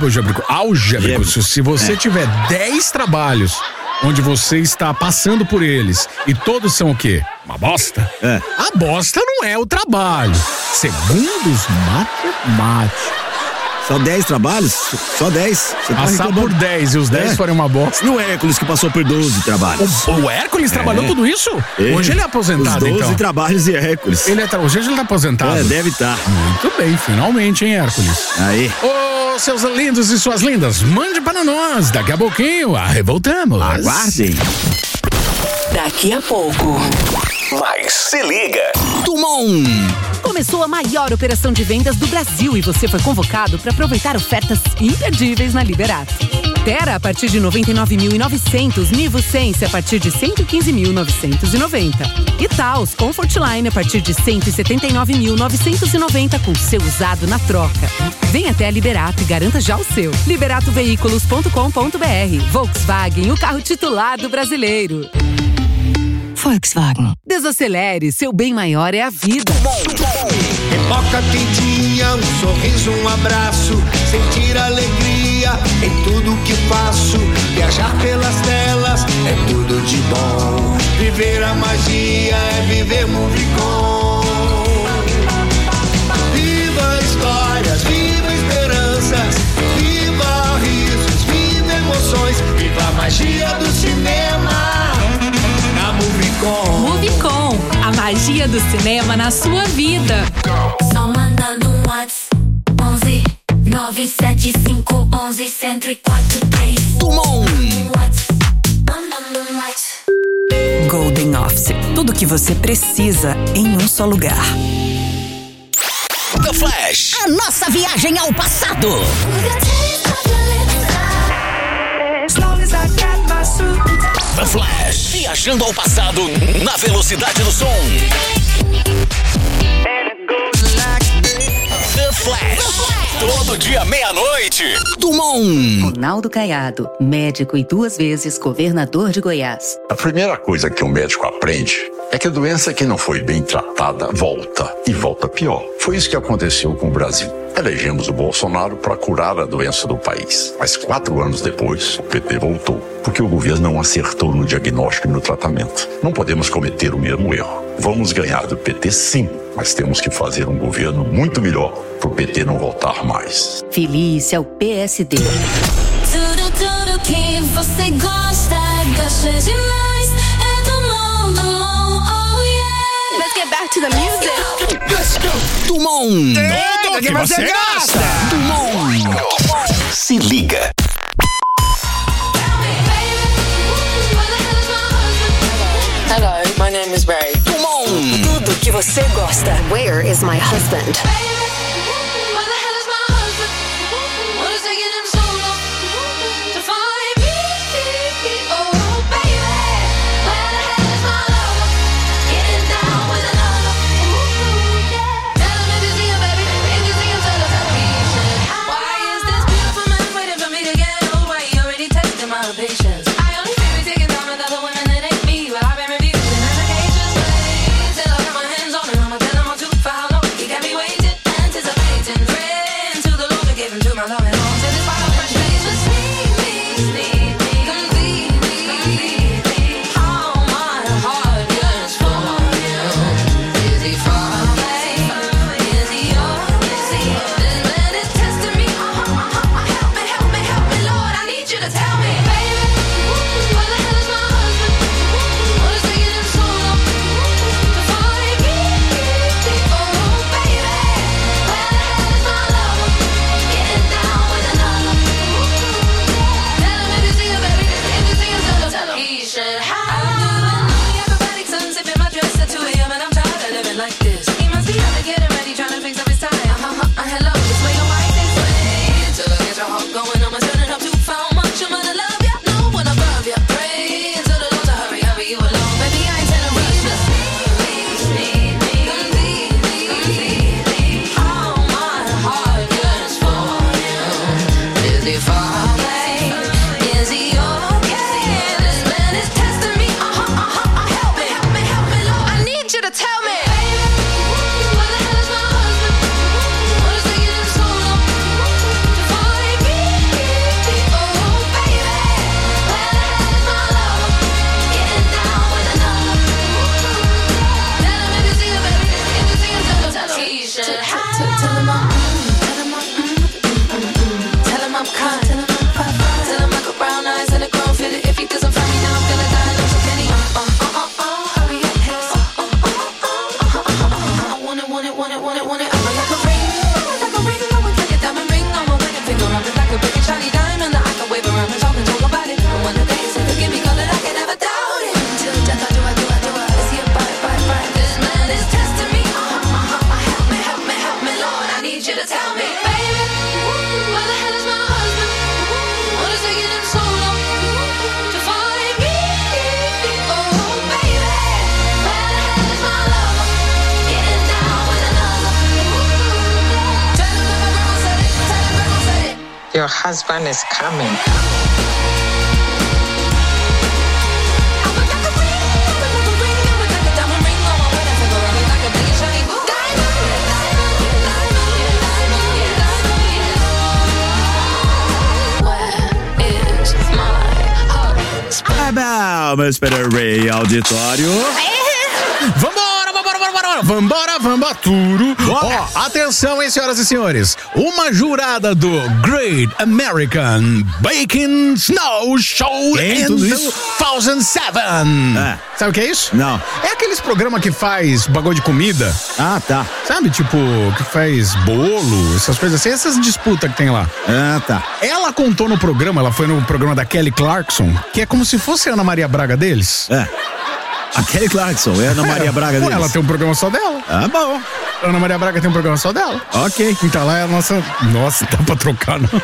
se você tiver 10 trabalhos onde você está passando por eles e todos são o quê? Uma bosta? A bosta não é o trabalho. Segundo os matemáticos. Só 10 trabalhos? Só 10? Você passar por 10 e os 10 forem uma bosta. E o Hércules que passou por 12 trabalhos. O Hércules trabalhou tudo isso? Hoje ele é aposentado, os 12 então. trabalhos e Hércules. Hoje ele tá aposentado. Deve estar. Muito bem, finalmente, hein, Hércules? Aí. Ô, seus lindos e suas lindas, mande para nós. Daqui a pouquinho, revoltamos. Aguardem. Daqui a pouco. Mas se liga. Dumont. Começou a maior operação de vendas do Brasil e você foi convocado para aproveitar ofertas imperdíveis na Liberato. Terra a partir de 99.900, Nivo Sense a partir de 115.990. E Taos Comfortline a partir de 179.990 com seu usado na troca. Vem até a Liberato e garanta já o seu. Liberatoveículos.com.br. Volkswagen, o carro titular do brasileiro. Volkswagen. Desacelere, seu bem maior é a vida. Pipoca quentinha, um sorriso, um abraço, sentir alegria em tudo que faço. Viajar pelas telas é tudo de bom. Viver a magia é viver Movicon. Viva histórias, viva esperanças, viva risos, viva emoções, viva a magia do cinema. Movicon, a magia do cinema na sua vida. Só mandando um WhatsApp 11 975 11 1043. Dumont. Golden Office, tudo que você precisa em um só lugar. The Flash. A nossa viagem ao passado. The Flash. Viajando ao passado na velocidade do som. The Flash. Todo dia, meia-noite. Dumont. Ronaldo Caiado, médico e 2 vezes governador de Goiás. A primeira coisa que um médico aprende é que a doença que não foi bem tratada volta, e volta pior. Foi isso que aconteceu com o Brasil. Elegemos o Bolsonaro para curar a doença do país. Mas 4 anos depois, o PT voltou, porque o governo não acertou no diagnóstico e no tratamento. Não podemos cometer o mesmo erro. Vamos ganhar do PT sim, mas temos que fazer um governo muito melhor para o PT não voltar mais. Felícia, o PSD. Tudo que você gosta demais. É Dumont, oh yeah. Let's get back to the music. Let's go. Dumont. Tudo que você gosta. Dumont. Se liga. Hello, my name is Ray. Dumont. Tudo que você gosta. Where is my husband? to tell me, baby, where the hell is my husband? What is taking him so long to find me? Oh, baby, where the hell is my lover? Getting down with another. Tell him that my grandma said it. Tell him grandma said it. Your husband is coming. Vamos para o Rei Auditório. Vambora, tudo. Ó, atenção, hein, senhoras e senhores. Uma jurada do Great American Baking Snow Show in 2007. Sabe o que é isso? Não. É aqueles programas que faz bagulho de comida. Ah, tá. Sabe, tipo, que faz bolo, essas coisas assim, essas disputas que tem lá. Ah, tá. Ela contou no programa, ela foi no programa da Kelly Clarkson, que é como se fosse a Ana Maria Braga deles. É. A Kelly Clarkson é a Ana Maria Braga deles. Ela tem um programa só dela. Ah, bom. A Ana Maria Braga tem um programa só dela. Ok. Então lá é a nossa... Nossa, dá pra trocar, não?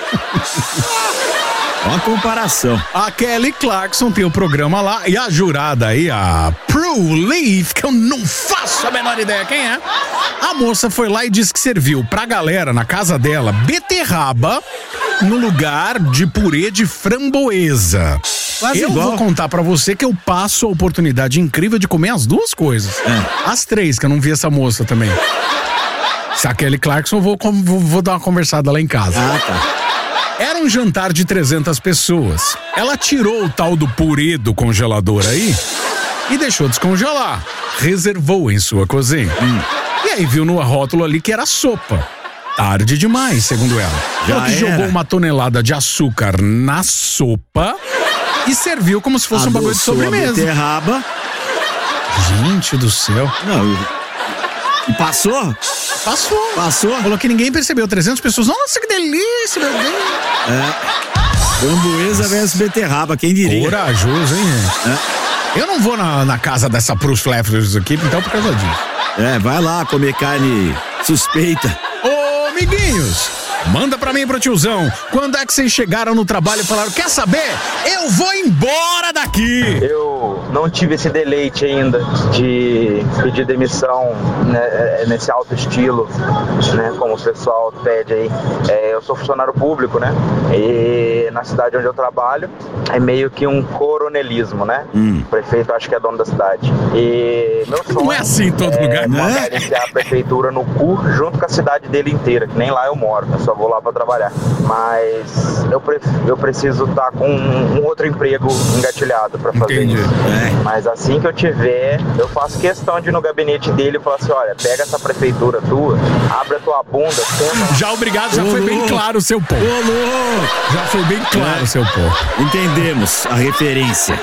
Uma comparação. A Kelly Clarkson tem o programa lá e a jurada aí, a Prue Leaf, que eu não faço a menor ideia quem é, a moça foi lá e disse que serviu pra galera na casa dela beterraba no lugar de purê de framboesa. Quase eu igual. vou contar pra você que eu passo a oportunidade incrível de comer as duas coisas. As três, que eu não vi essa moça também. Se a Kelly Clarkson, eu vou dar uma conversada lá em casa. Ah, tá. Era um jantar de 300 pessoas. Ela tirou o tal do purê do congelador aí e deixou descongelar. Reservou em sua cozinha. E aí viu no rótulo ali que era sopa. Tarde demais, segundo ela. Ela que jogou uma tonelada de açúcar na sopa e serviu como se fosse um bagulho de sobremesa. Beterraba. Gente do céu. Não, e passou? Passou. Falou que ninguém percebeu. 300 pessoas. Nossa, que delícia, meu Deus. Framboesa versus beterraba, quem diria? Corajoso, hein, gente? Eu não vou na casa dessa Bruce Leffers aqui, então por causa disso. Vai lá comer carne suspeita. Ô, amiguinhos, manda pra mim e pro tiozão. Quando é que vocês chegaram no trabalho e falaram, quer saber? Eu vou embora daqui. Eu não tive esse deleite ainda de pedir demissão, né, nesse alto estilo, né, como o pessoal pede aí. Eu sou funcionário público, né, e na cidade onde eu trabalho é meio que um coronelismo, né. O prefeito acho que é dono da cidade. E meu sonho não é assim em todo lugar, né? Iniciar a prefeitura no cu junto com a cidade dele inteira, que nem lá eu moro, eu só vou lá pra trabalhar. Mas eu preciso estar com um outro emprego engatilhado pra fazer isso. Mas assim que eu tiver, eu faço questão de ir no gabinete dele e falar assim, olha, pega essa prefeitura tua, abre a tua bunda, senta. Já obrigado, já foi bem claro o seu ponto. Já foi bem claro o seu ponto. Entendemos a referência.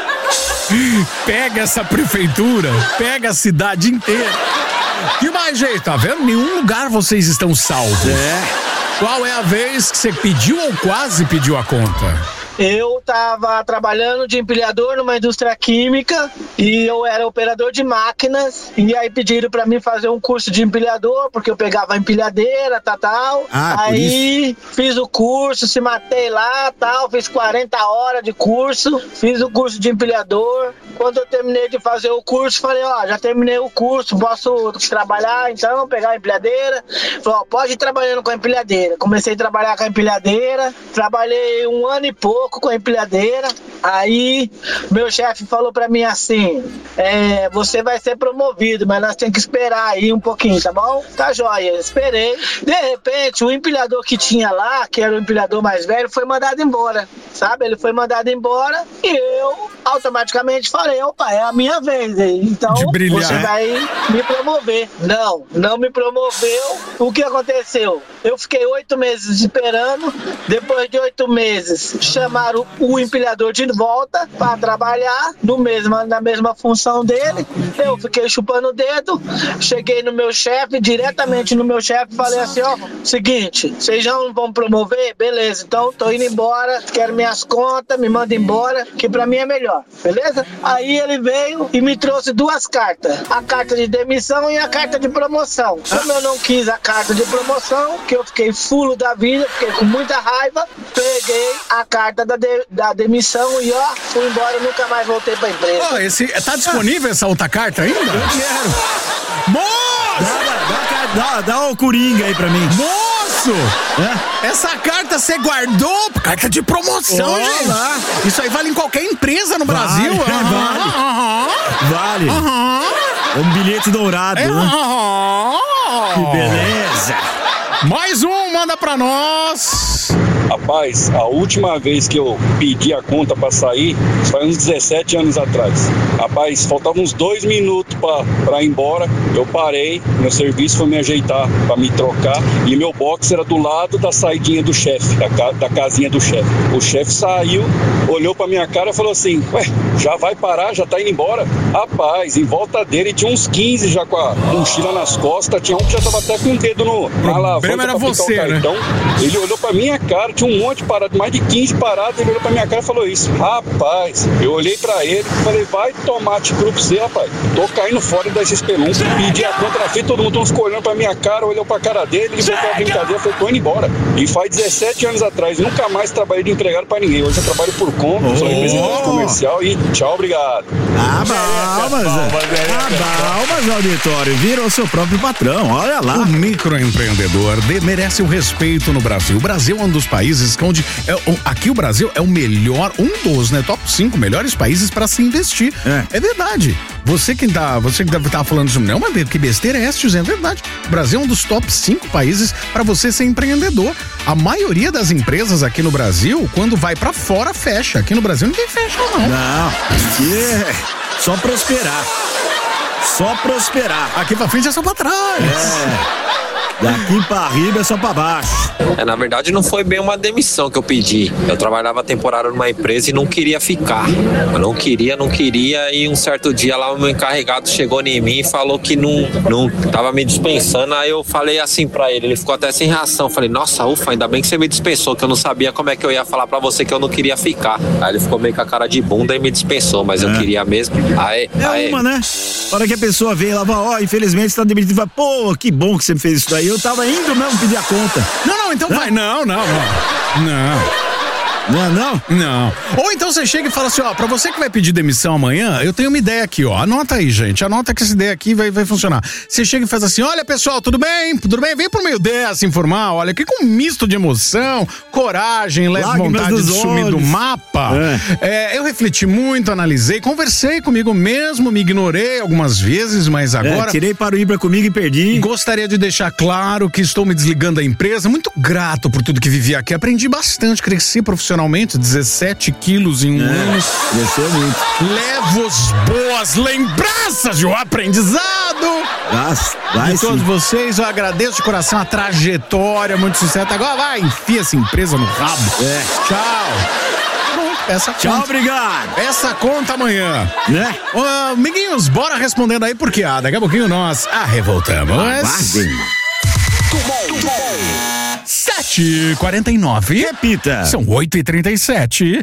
Pega essa prefeitura, pega a cidade inteira. Que mais jeito, tá vendo? Nenhum lugar vocês estão salvos. Qual é a vez que você pediu ou quase pediu a conta? Eu tava trabalhando de empilhador numa indústria química e eu era operador de máquinas e aí pediram pra mim fazer um curso de empilhador porque eu pegava a empilhadeira, tal. Aí fiz o curso, se matei lá, tal, fiz 40 horas de curso, fiz o curso de empilhador. Quando eu terminei de fazer o curso, falei, já terminei o curso, posso trabalhar então, pegar a empilhadeira? Falei, pode ir trabalhando com a empilhadeira. Comecei a trabalhar com a empilhadeira, trabalhei 1 ano e pouco com a empilhadeira. Aí meu chefe falou pra mim assim, você vai ser promovido, mas nós temos que esperar aí um pouquinho, tá bom? Tá joia, esperei. De repente o empilhador que tinha lá, que era o empilhador mais velho, foi mandado embora, sabe? Ele foi mandado embora e eu automaticamente falei, opa, é a minha vez aí, então você vai me promover. Não me promoveu. O que aconteceu? Eu fiquei 8 meses esperando, depois de 8 meses chamaram chamaram o empilhador de volta para trabalhar na mesma função dele. Eu fiquei chupando o dedo, cheguei no meu chefe, diretamente no meu chefe, falei assim, ó, seguinte, vocês já não vão promover? Beleza, então tô indo embora, quero minhas contas, me manda embora, que pra mim é melhor, beleza? Aí ele veio e me trouxe 2 cartas, a carta de demissão e a carta de promoção. Como eu não quis a carta de promoção, que eu fiquei fulo da vida, fiquei com muita raiva, peguei a carta da demissão e ó, fui embora, nunca mais voltei pra empresa. Tá disponível essa outra carta ainda? Eu quero. Moço! Dá o Coringa aí pra mim. Moço! Essa carta você guardou? Carta de promoção, gente. Lá. Isso aí vale em qualquer empresa no Brasil. Vale. Um bilhete dourado. Né? Que beleza. Mais manda pra nós. Rapaz, a última vez que eu pedi a conta pra sair foi uns 17 anos atrás. Rapaz, faltavam uns 2 minutos pra ir embora. Eu parei, meu serviço foi me ajeitar pra me trocar e meu box era do lado da saidinha do chefe, da casinha do chefe. O chefe saiu, olhou pra minha cara e falou assim, ué, já vai parar, já tá indo embora? Rapaz, em volta dele tinha uns 15 já com a mochila nas costas, tinha um que já tava até com o dedo na alavanca era você, né? Então, ele olhou pra minha cara, tinha um monte parado, mais de 15 parados, ele olhou pra minha cara e falou isso. Rapaz, eu olhei pra ele e falei, vai tomate cru pra você, rapaz. Tô caindo fora das espelunças. Pedi a conta na frente, todo mundo ficou olhando pra minha cara, olhou pra cara dele, ele voltou a brincadeira, falei, tô indo embora. E faz 17 anos atrás, nunca mais trabalhei de empregado pra ninguém. Hoje eu trabalho por conta, sou representante comercial e tchau, obrigado. Palmas, auditório. Vira o seu próprio patrão, olha lá. O microempreendedor merece o respeito no Brasil. O Brasil é um dos países onde aqui o Brasil é o melhor, né? Top 5 melhores países para se investir. É verdade. Você que tá falando isso, não, mas que besteira é essa, José? É verdade. O Brasil é um dos top 5 países para você ser empreendedor. A maioria das empresas aqui no Brasil, quando vai para fora, fecha. Aqui no Brasil ninguém fecha, não. Não, aqui é só prosperar. Só prosperar. Aqui pra frente é só pra trás. Daqui pra riba é só pra baixo. Na verdade não foi bem uma demissão que eu pedi. Eu trabalhava temporário numa empresa e não queria ficar. Eu não queria e um certo dia lá o meu encarregado chegou em mim e falou que não tava me dispensando. Aí eu falei assim pra ele ficou até sem reação. Falei, nossa, ufa, ainda bem que você me dispensou, que eu não sabia como é que eu ia falar pra você que eu não queria ficar. Aí ele ficou meio com a cara de bunda e me dispensou, mas eu queria mesmo. Uma, né? Para que a pessoa veio lá, infelizmente você tá demitido. Fala, pô, que bom que você fez isso daí. Eu tava indo mesmo pedir a conta. Não, então vai. Não. Ou então você chega e fala assim, pra você que vai pedir demissão amanhã, eu tenho uma ideia aqui, anota aí, gente, anota que essa ideia aqui vai funcionar. Você chega e faz assim, olha pessoal, tudo bem? Vem pro meio dessa informar, olha, aqui com um misto de emoção, coragem, leve vontade de sumir do mapa. Eu refleti muito, analisei, conversei comigo mesmo, me ignorei algumas vezes, mas agora... tirei para o Ibra comigo e perdi. Gostaria de deixar claro que estou me desligando da empresa, muito grato por tudo que vivi aqui, aprendi bastante, cresci profissionalmente, 17 quilos em um ano. Cresceu muito. Levo boas lembranças de um aprendizado. De todos vocês, eu agradeço de coração a trajetória, muito sucesso. Agora vai, enfia essa empresa no rabo. Tchau. Tchau, obrigado. Essa conta amanhã. Né? Amiguinhos, bora respondendo aí, porque daqui a pouquinho nós revoltamos. 7h49. Repita. São 8h37.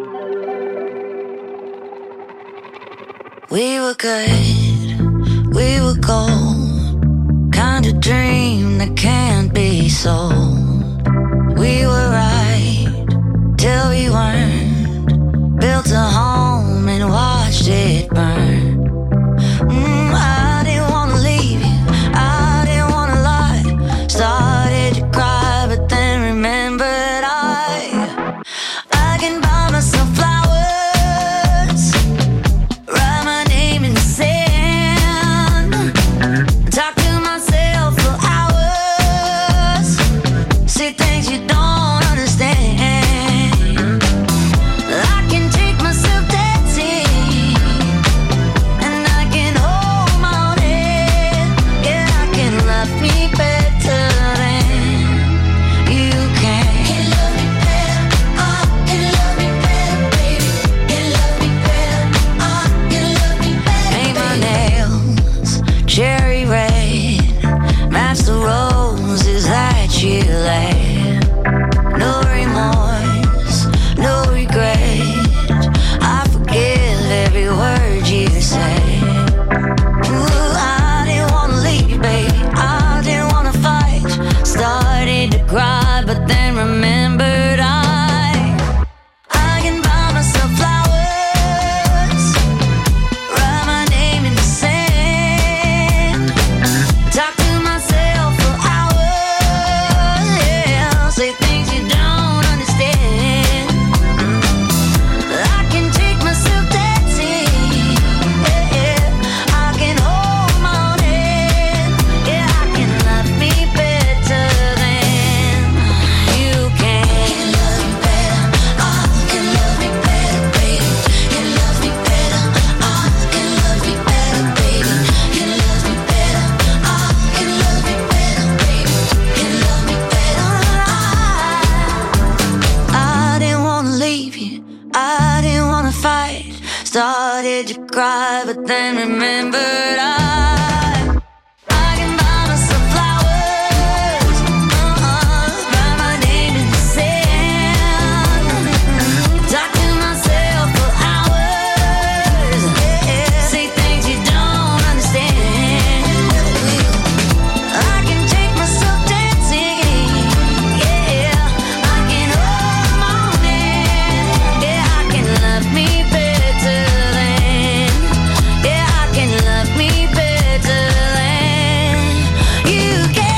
We were good, we were gold, kind of dream that can't be sold. We were right till we weren't, built a home and watched it burn. I didn't wanna leave you, I didn't wanna lie, started to cry but then remembered I can buy myself flowers, write my name in the sand, talk to myself for hours, see things you don't understand. I can take myself dancing Started to cry, but then remembered I can buy myself flowers, write my name in the sand, talk to myself for hours, yeah, say things you don't understand. I can take myself dancing, yeah, I can hold my own hand, yeah, I can love me better than you can. Love me better, I can love me better, baby. Can love me better, I can love me better, baby. Can love me better, I can love me better, baby. Can love me better. I didn't wanna leave you, I didn't wanna fight. Started to cry, but then remembered I can buy myself flowers, write my name in the sand, talk to myself for hours, yeah, say things you don't understand. I can take myself dancing, yeah, I can hold my own hand, yeah, I can love me better than, yeah, I can love me better than you can.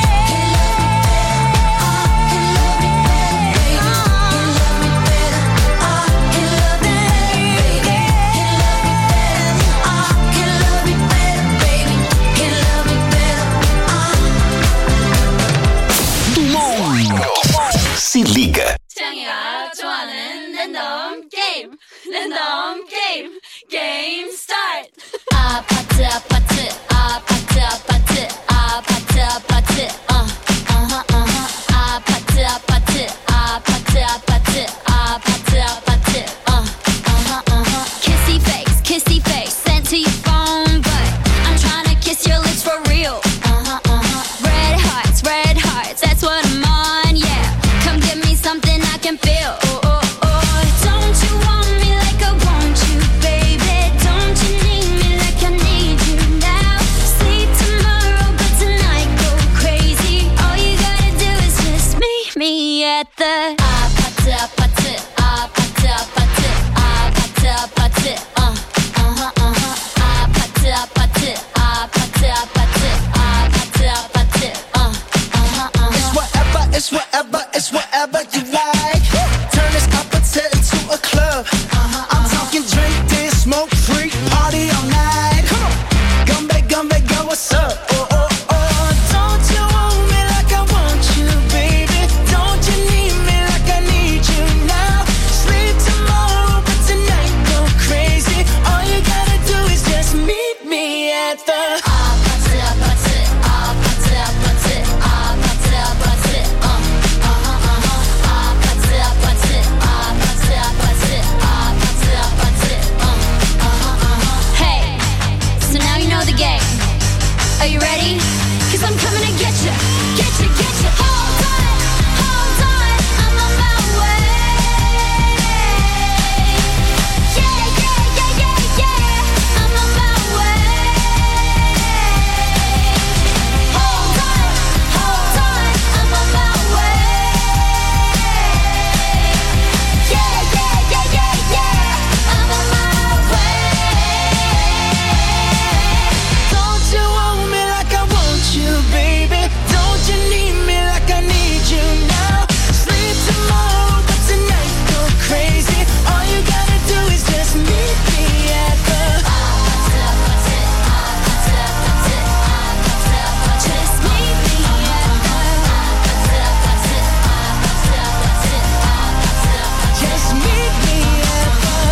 Se liga. Game start. 아파트 아파트 아파트 아파트 아파트 아파트 아파트 아파트 아파트 아파트 아파트 아파트 kissy face sent to your phone, but I'm trying to kiss your lips for real. Red hearts, that's what I'm on, yeah. Come give me something I can feel. Don't you want me like I want you, baby? Don't you need me like I need you now? Sleep tomorrow, but tonight go crazy. All you gotta do is just meet me at the 아파트 아파트 아파트 아파트 아파트 아파트 아파트 아파트 아파트 아파트 아파트 It's whatever you like. Turn this apache into a club. I'm talking drink, dance, smoke, freak, party all night. Gumbe, go, what's up? Don't you want me like I want you, baby? Don't you need me like I need you now? Sleep tomorrow, but tonight go crazy. All you gotta do is just meet me at the 아파트 아파트 아파트 아파트 아파트 아파트 Hey, so now you know the game. Are you ready? 'Cause I'm coming to get you, get you, get you. Hold on, I'm on my way. Yeah, I'm on my way. Hold on, I'm on my way. Yeah, I'm on my way. Don't you want me like I want you, baby? Don't you need me like I need you now? Sleep tomorrow, but tonight go crazy. All you gotta do is just meet me at the Just meet me at Just meet me at the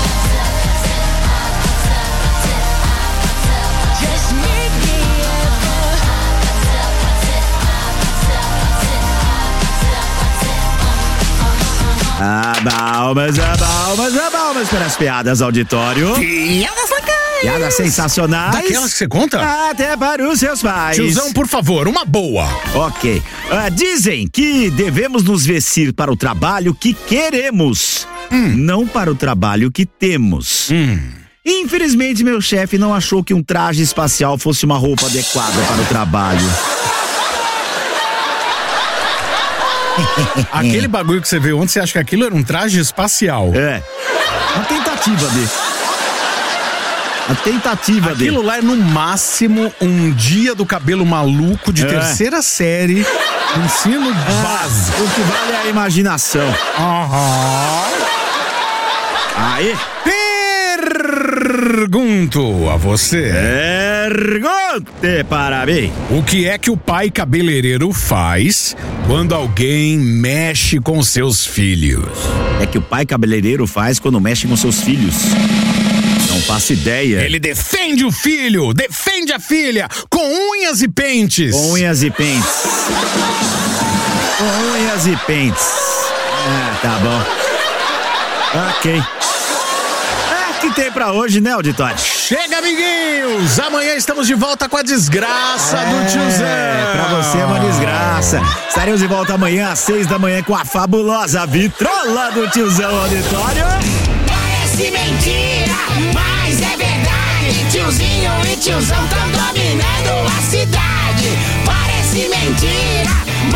Just meet me at Palmas para as piadas, auditório. Piadas sensacionais. Daquelas que você conta? Até para os seus pais. Tiozão, por favor, uma boa. Ok. Dizem que devemos nos vestir para o trabalho que queremos, não para o trabalho que temos. Infelizmente, meu chefe não achou que um traje espacial fosse uma roupa adequada para o trabalho. Aquele bagulho que você viu ontem, você acha que aquilo era um traje espacial? É. Uma tentativa dele. Aquilo lá é no máximo um dia do cabelo maluco de terceira série, ensino básico. O que vale é a imaginação. Aí. Pergunto a você. Pergunte para mim. O que é que o pai cabeleireiro faz quando alguém mexe com seus filhos? É que o pai cabeleireiro faz quando mexe com seus filhos? Não faço ideia. Ele defende o filho, defende a filha, com unhas e pentes. Com unhas e pentes. Com unhas e pentes. Tá bom. Ok. Que tem pra hoje, né, auditório? Chega, amiguinhos! Amanhã estamos de volta com a desgraça do tiozão. Pra você é uma desgraça. Estaremos de volta amanhã às 6 da manhã com a fabulosa vitrola do tiozão, auditório. Parece mentira, mas é verdade. Tiozinho e tiozão tão dominando a cidade. Parece mentira,